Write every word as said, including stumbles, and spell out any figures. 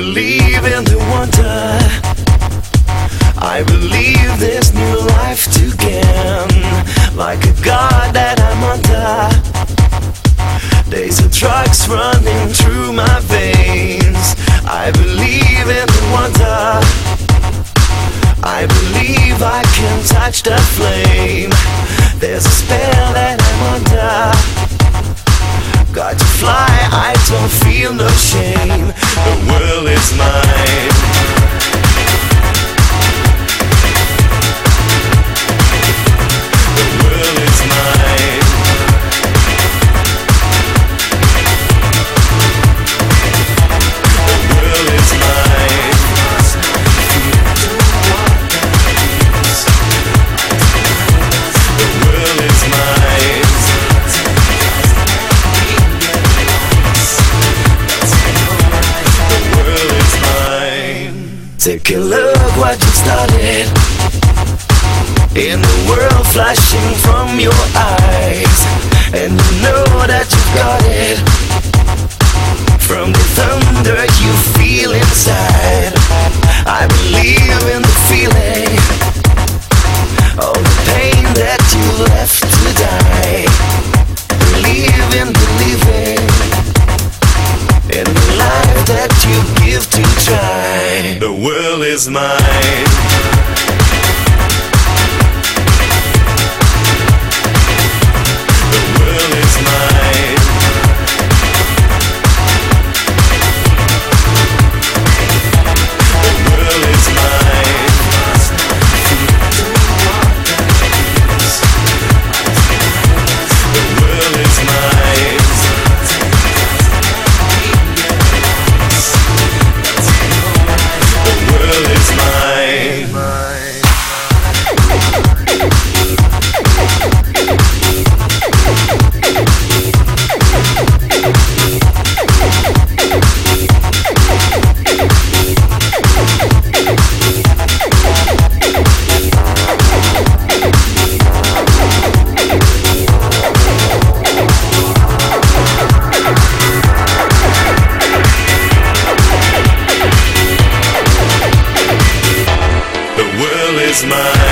believe in the wonder. I believe there's new life to gain. Like a god that I'm under. Days of drugs running through my veins. I believe in the wonder. I believe I can touch the flame. There's a spell that I'm under. Got to fly, I don't feel no shame. The world is mine. The world is mine. The world is mine. The world is mine. Take a look what you started. In the world flashing from your eyes. And you know that you've got it. From the thunder you feel inside. I believe in the feeling. All the pain that you left to die. Believe in believing. In the life that you give to try. The world is mine. The world is mine. The world is mine. The world is mine. The world is mine. The world is mine.